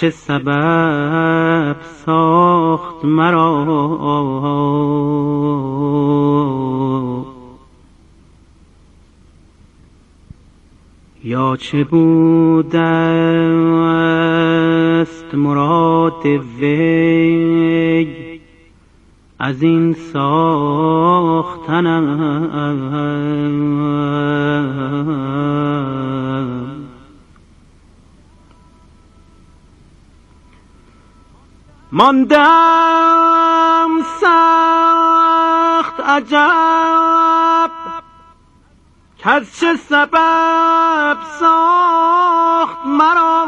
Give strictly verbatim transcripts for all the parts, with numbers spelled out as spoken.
چه سبب ساخت مرا یا چه بوده است مراد وی از این ساختنم. ماندم سخت عجب کز چه سبب ساخت مرا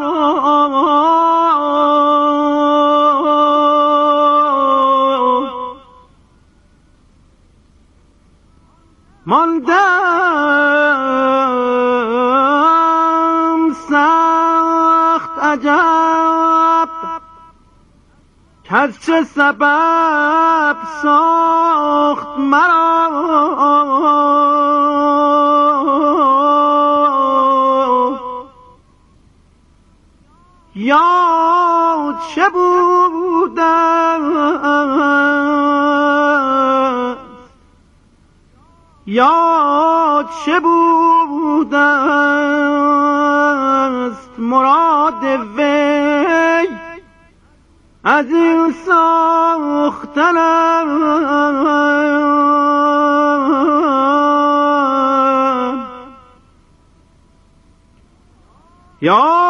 ماندم سخت عجب کز چه سبب ساخت مرا یا چه بوده یا چه بوده است مراد وی از این ساختنم. یا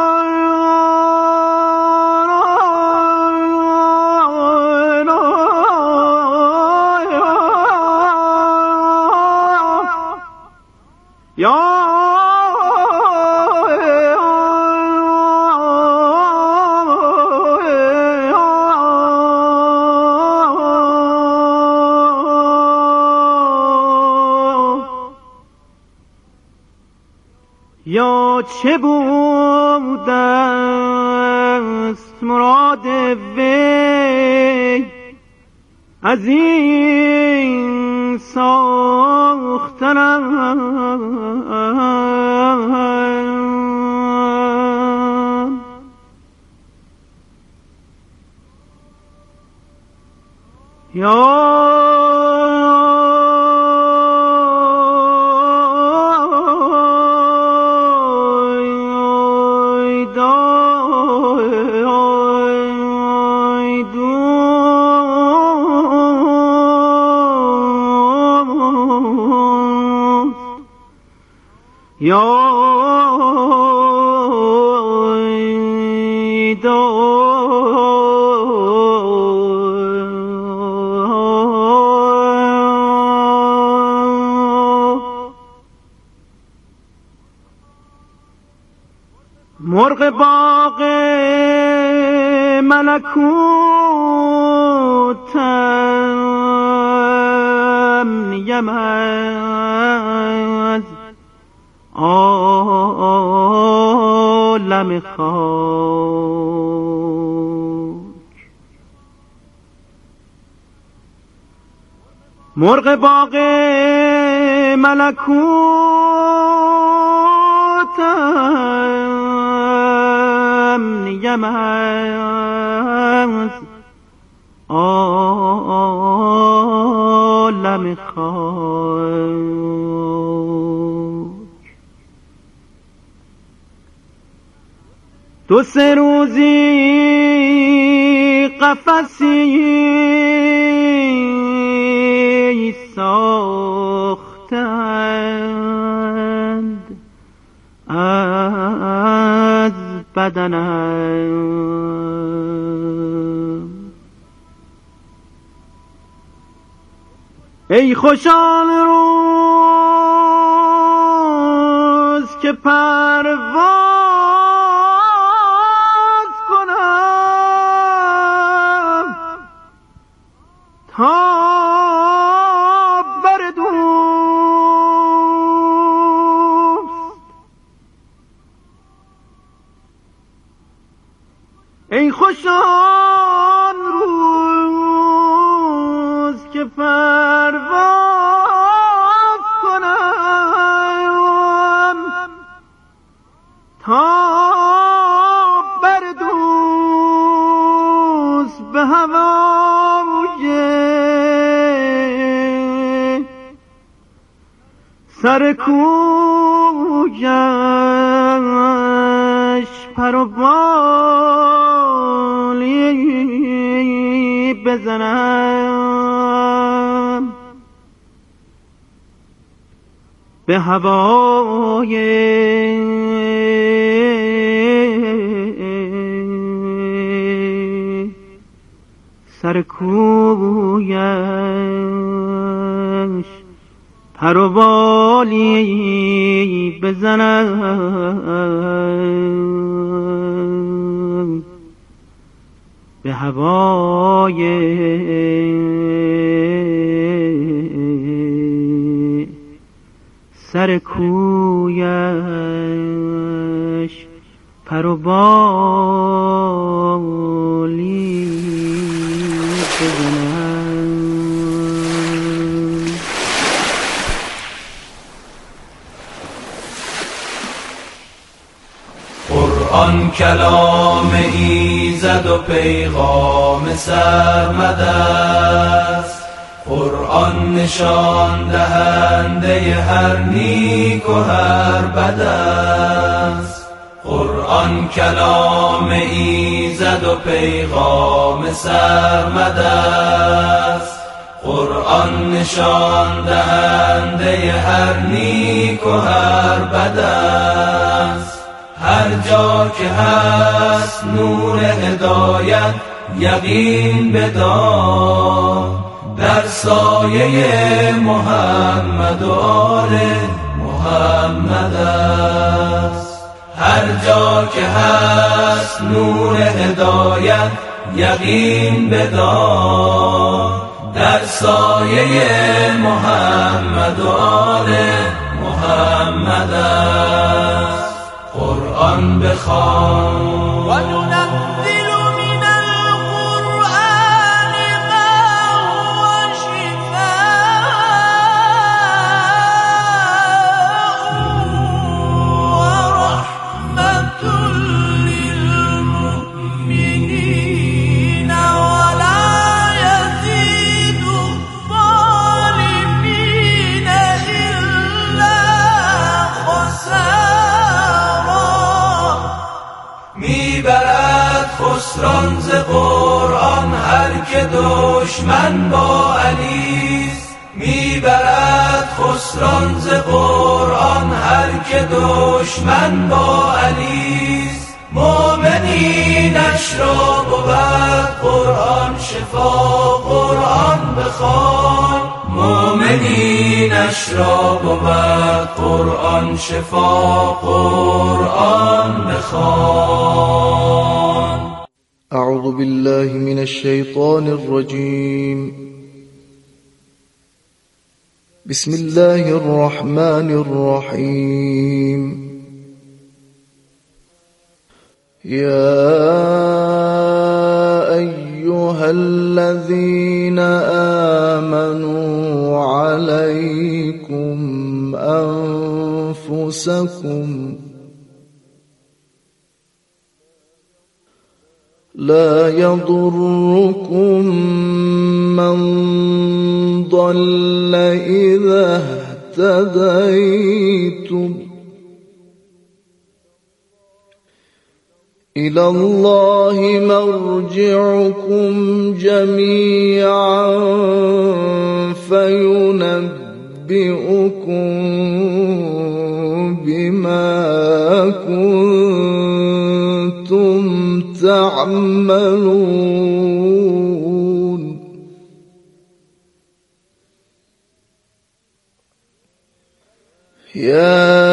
یا چه بوده است مراد وی از این ساختنم. یا یا مرغ باغ ملکوتم نیم از عالم خاک. مرغ باغ ملکوتم نیم از عالم خاک. دو سه روزی قفسی ساختند از بدنم. ای خوش آن روز که پرواز تا بر دوست. ای خوش آن روز که پرواز کنم تا بر دوست. سر کویش پر و بالی بزنم به هوای سر کویش پر و بالی بزنم به هوای سر کویش پر و بالی بزنم. قرآن کلام ایزد و پیغام سرمد است، قرآن نشان دهنده هر نیک و هر بد است. قرآن کلام ایزد و پیغام سرمد است، قرآن نشان دهنده هر نیک و هر بد است. هر جا که هست نور هدایت یقین بدار، در سایه محمد و آل محمد است. هر جا که هست نور هدایت یقین بدار، در سایه محمد و آل محمد است. قرآن بخوان و ننزل من القرآن ما هو شفاء و رحمة للمؤمنین ولا يزيد الظالمین إلا خسارا. میبرد خسران ز قرآن هر که دشمن با علیست، میبرد خسران ز قرآن هر که دشمن با علیست. مؤمنینش را بود قرآن شفا، قرآن بخوان. مؤمنینش را بود قرآن شفا، قرآن بخوان. اعوذ بالله من الشیطان الرجیم. بسم الله الرحمن الرحیم. یا أيها الذين آمنوا عليكم أنفسكم لا يضركم من ضل إذا اهتديتم إلى الله مرجعكم جميعا فينبئكم بما كنتم تعملون. يا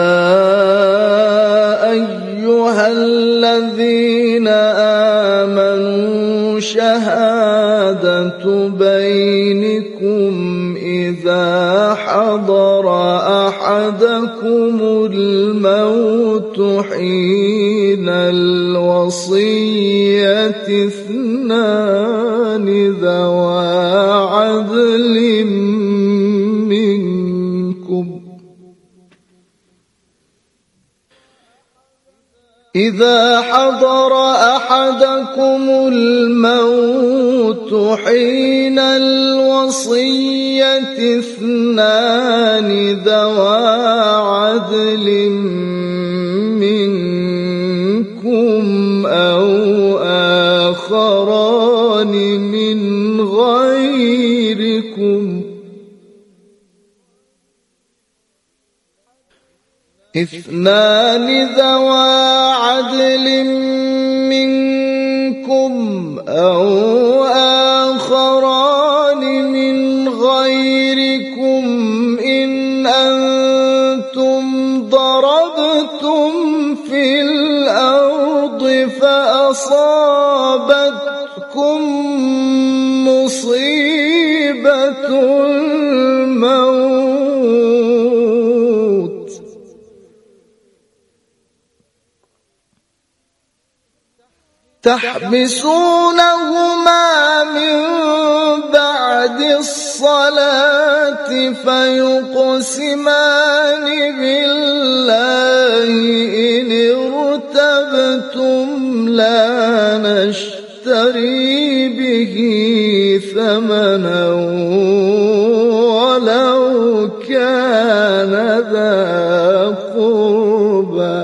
أيها الذين آمنوا شهادة بينكم إذا حضر أحدكم الموت حين الوصية اثنان ذوى عدل منكم إذا حضر أحدكم الموت حين الوصية اثنان ذوى عدل منكم أو آخران من غيركم اثنان ذوى عدل منكم أو آخران من غيركم إن أنتم ضربتم في الأرض فأصابتكم مصيبة الموت تحبسونهما من بعد الصلاة فيقسمان بالله إن ارتبتم لا نشتري به ثمنا ولو كان ذا قربى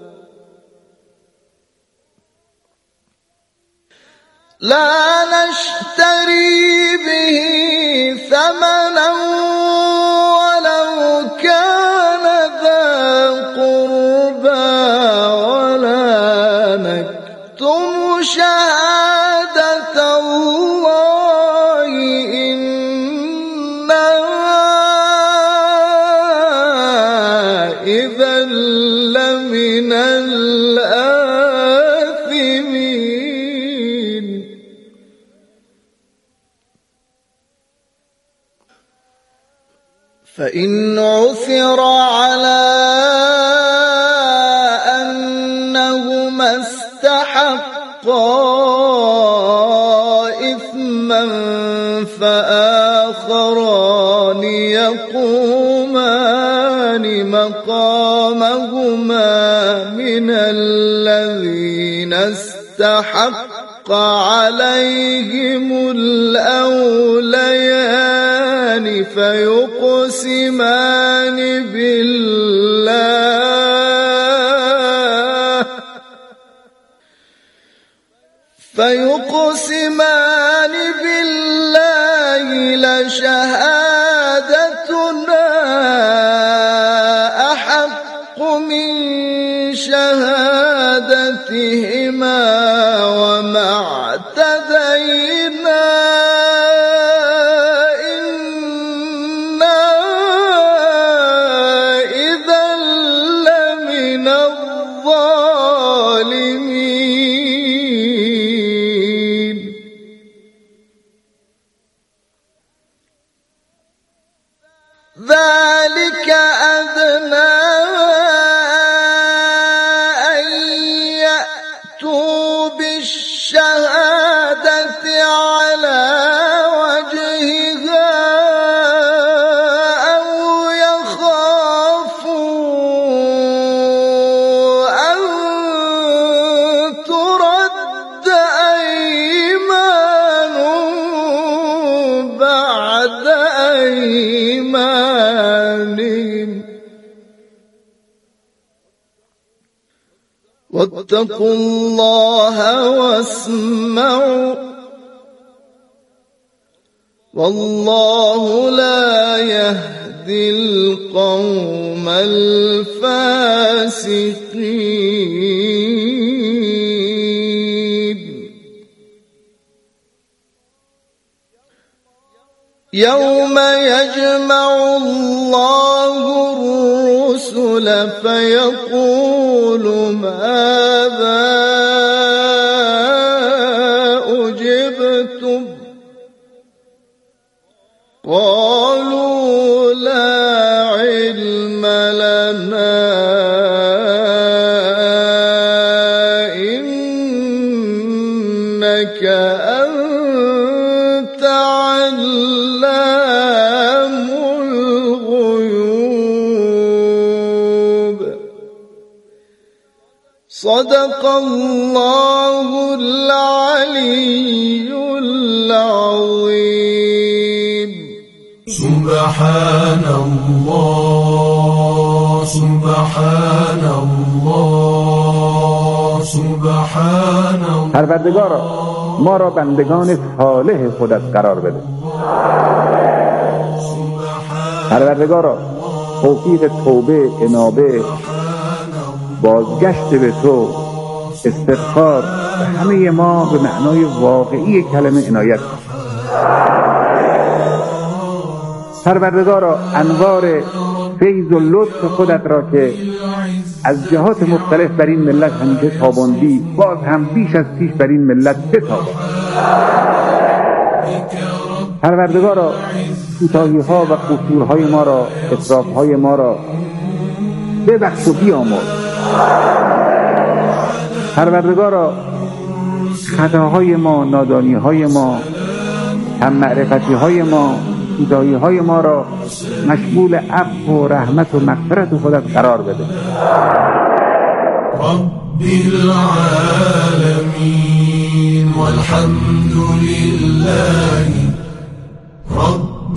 لا نشتري به ثمنا ولو كان ذا قربى ولا نكتم شهادة الله إنا إذا لمن الآثمين. فإن عثر على أنهما استحقا إثما فآخران يقومان مقامهما من الذين استحق عليهم الأوليان فيقسمان بالله فيقسمان بالله لشهادتنا أحق من شهادتهما وما اعتدينا إنا إذا لمن الظالمين. ذلك أدنى أن يأتوا بالشهادة على وجهها أو يخافوا أن ترد أيمان بعد أيمانهم واتقوا الله واسمعوا والله لا يهدي القوم الفاسقين. يوم يجمع الله الرسل فيقول ماذا أجبتم قالوا لا علم لنا إنك أنت علام الغيوب. صدق الله العلي العظيم. سبحان الله سبحان الله سبحان الله. پروردگارا ما را بندگان صالح خودت قرار بده. پروردگارا توفیق توبه، انابه، بازگشت به تو، استغفار به همه ما به معنای واقعی کلمه عنایت. پروردگارا انوار فیض و لطف خودت را که از جهات مختلف بر این ملت همیشه تاباندی، باز هم بیش از پیش بر این ملت بتاب. پروردگارا کوتاهی ها و قصورهای ما را، اسراف های ما را ببخش و بیامرز. پروردگارا خطاهای ما، نادانی های ما، هم معرفتی های ما، کوتاهی های ما را مشمول عفو و رحمت و مغفرت خودت قرار بده. رب العالمین والحمد لله رب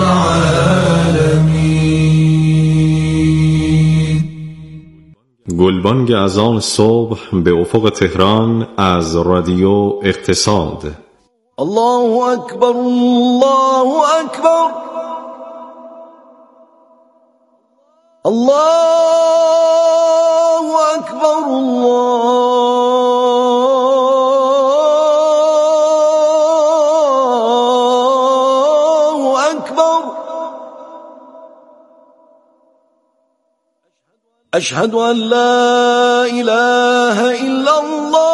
العالمین. گلبانگ اذان صبح به افق تهران از رادیو اقتصاد. الله اکبر الله اکبر الله اکبر الله اکبر. اشهد ان لا اله الا الله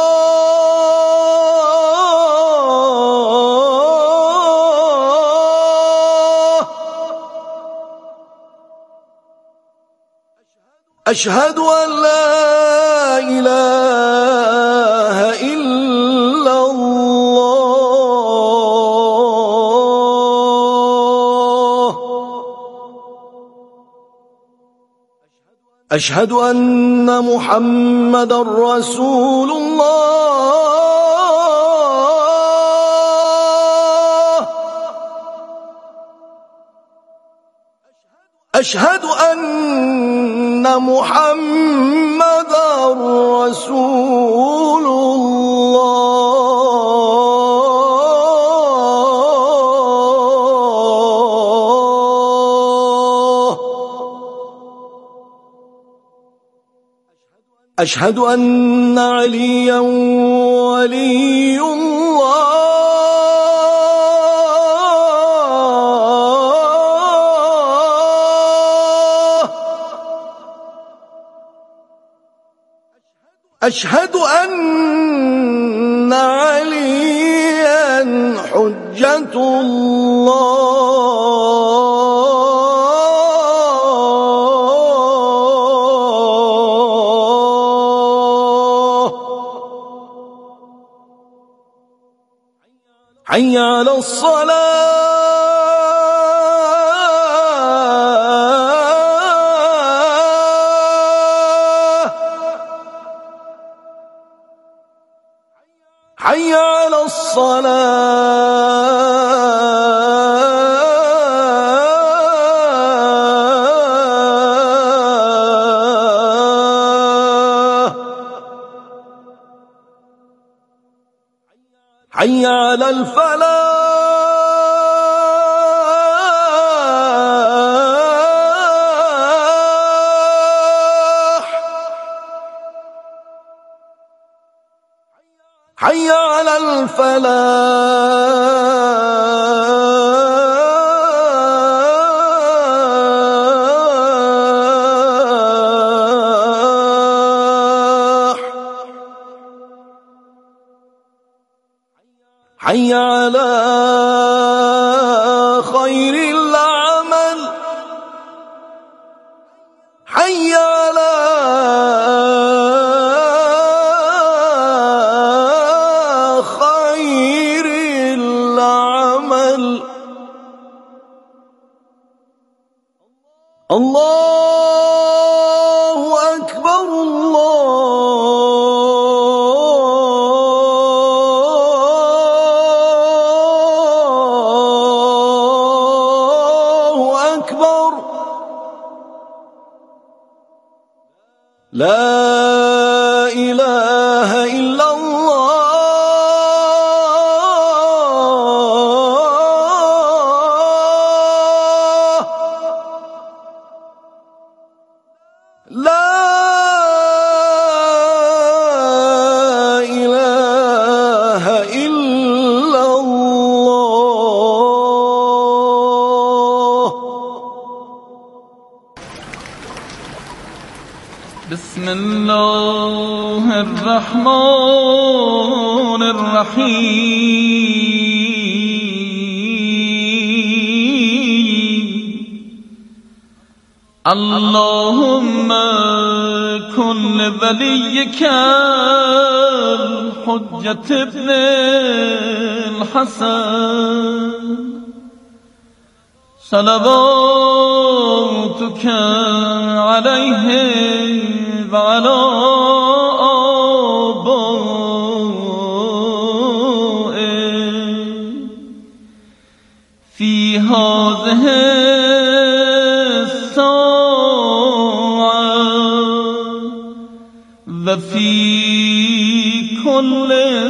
أشهد أن لا إله إلا الله. أشهد أن محمدا رسول الله. أشهد أن محمدا رسول الله. أشهد أن عليا ولي الله. أشهد أن عليا حجة الله. حي على الصلاة. حي على الصلاة. حي على الفلاح. حي على الفلاح. حي على خير العمل. حي على خير العمل. الله أكبر الله لا إله إلا الله لا إله إلا الله. بسم الله الرحمن الرحيم. اللهم كن لوليك الحجة ابن الحسن صلواتك عليه وعلى آبائه في هذه الساعة وفي كل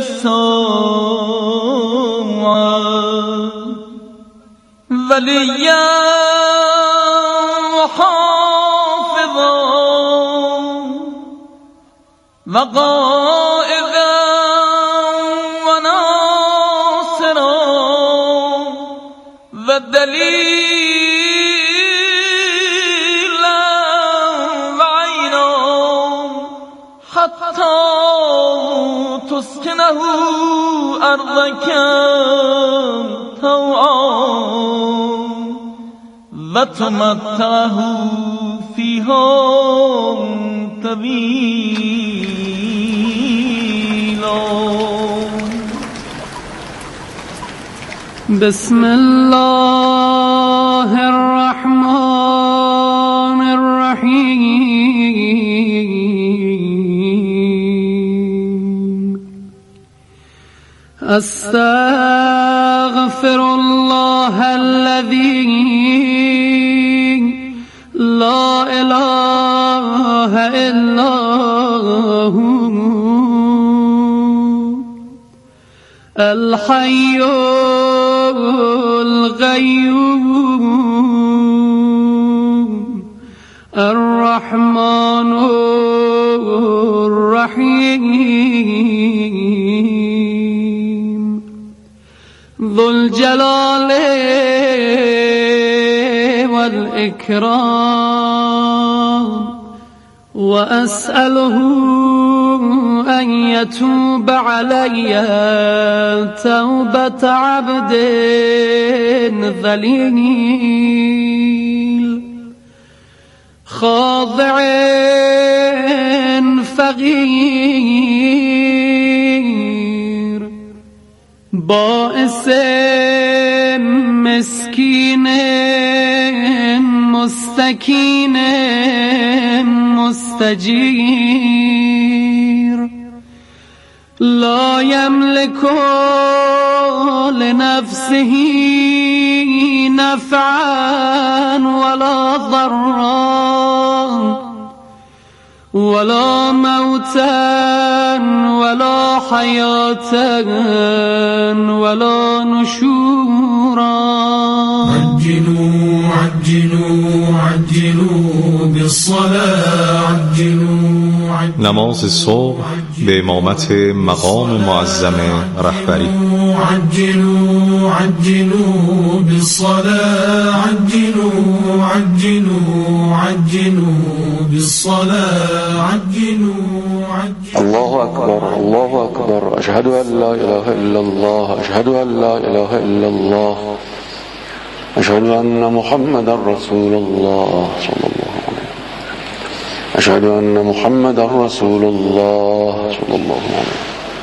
ساعة وليا وحافظا وقائدا وناصرا ودليلا وعينا حتى تسكنه أرضك طوعا وتمتعه فيها طويلا. بسم الله الرحمن الرحيم. أستغفر الله الذي لا إله إلا هو الحي القيوم الرحمن الرحيم ذو الجلال والإكرام. وأسأله أن يتوب علي توبة عبد ذليل خاضع فقير بائس مسكين مستكين مستجير لا يملك لنفسه نفعا ولا ضرا ولا موتا ولا حياة ولا نشورا. عجلوا عجلوا عجلوا بالصلاة عجلوا نماز صبح به امامت مقام معظم رهبری. عجلوا عجلوا بالصلاة عجلوا عجلوا عجلوا بالصلاة عجلوا عجلوا. الله أكبر الله أكبر. أشهد أن لا إله إلا الله أشهد أن لا إله إلا الله أشهد أن محمدا رسول الله صلى الله عليه وسلم. أشهد أن محمدا رسول الله صلى الله عليه وسلم.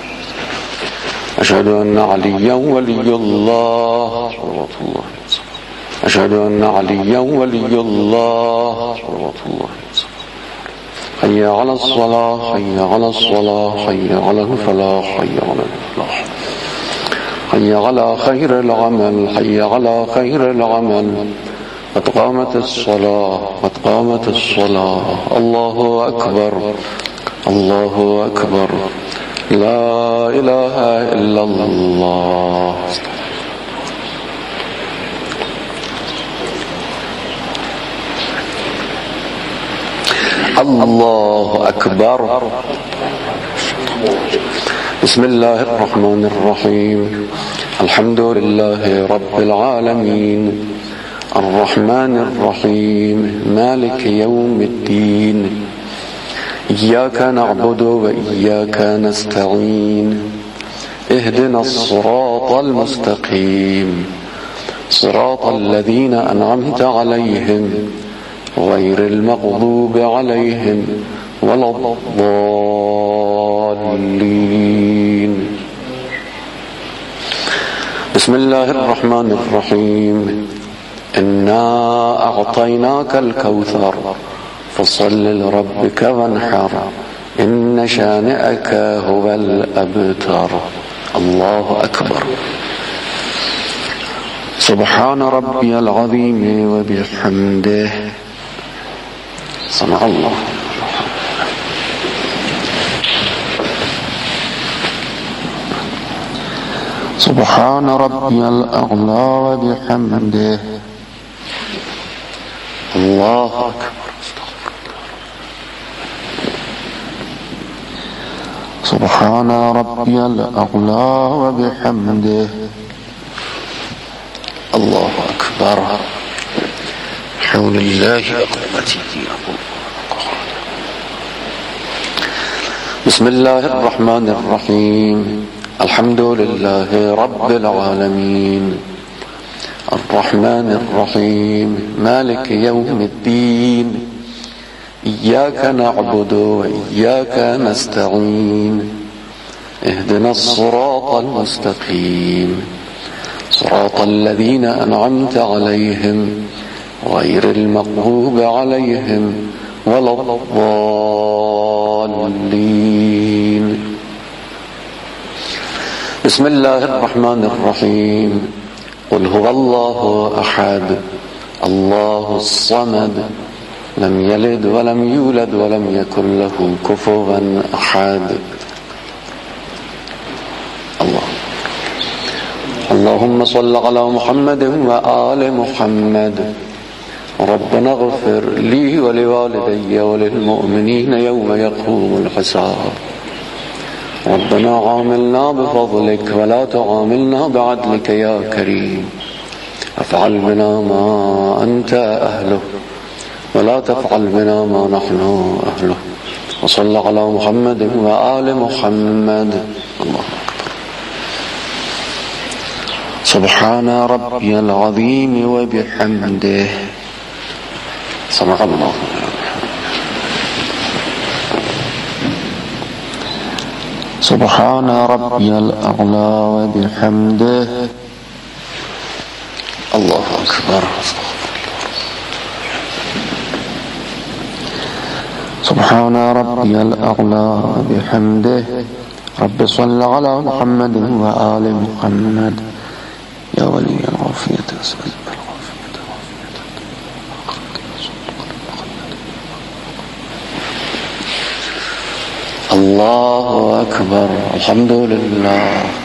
أشهد أن عليا ولي الله صلوات الله عليه وسلم. أشهد أن عليا ولي الله صلوات الله عليه وسلم. حي على الصلاة حي على الصلاة حي على الفلاح حي على الفلاح حي على خير العمل حي على خير العمل قد قامت الصلاة قد قامت الصلاة الله أكبر الله أكبر لا إله إلا الله. الله أكبر. بسم الله الرحمن الرحيم. الحمد لله رب العالمين الرحمن الرحيم مالك يوم الدين إياك نعبد وإياك نستعين اهدنا الصراط المستقيم صراط الذين أنعمت عليهم غير المغضوب عليهم ولا الضالين. بسم الله الرحمن الرحيم. إنا أعطيناك الكوثر فصل لربك وانحر إن شانئك هو الأبتر. الله أكبر. سبحان ربي العظيم وبحمده. سمع الله. سبحان ربي الأعلى وبحمده. الله أكبر. سبحان ربي الأعلى وبحمده. الله أكبر. حول الله وقوته. بسم الله الرحمن الرحيم. الحمد لله رب العالمين الرحمن الرحيم مالك يوم الدين إياك نعبد وإياك نستعين اهدنا الصراط المستقيم صراط الذين أنعمت عليهم غير المغضوب عليهم ولا الضالين. بسم الله الرحمن الرحيم. قل هو الله أحد الله الصمد لم يلد ولم يولد ولم يكن له كفوا أحد. الله. اللهم صل على محمد وآل محمد. ربنا اغفر لي ولوالدي وللمؤمنين يوم يقوم الحساب. ربنا عاملنا بفضلك ولا تعاملنا بعدلك يا كريم. افعل بنا ما أنت أهله ولا تفعل بنا ما نحن أهله. وصل على محمد وآل محمد. الله أكبر. سبحان ربي العظيم وبحمده. سمع الله. سبحان ربي الأعلى وبحمده. الله أكبر. سبحان ربي الأعلى وبحمده. رب صل على محمد وآل محمد. يا ولي العافية أسأل الله أكبر. الحمد لله.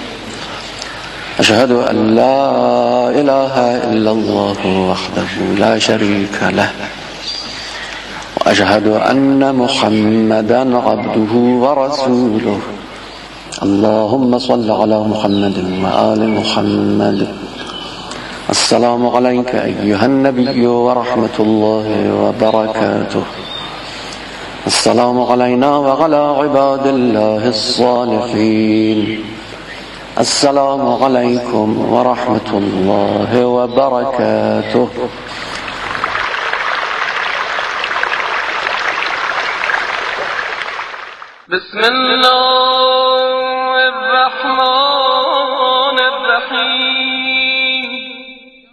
أشهد أن لا إله إلا الله وحده لا شريك له وأشهد أن محمدا عبده ورسوله. اللهم صل على محمد وآل محمد. السلام عليك أيها النبي ورحمة الله وبركاته. السلام علينا وعلى عباد الله الصالحين. السلام عليكم ورحمة الله وبركاته. بسم الله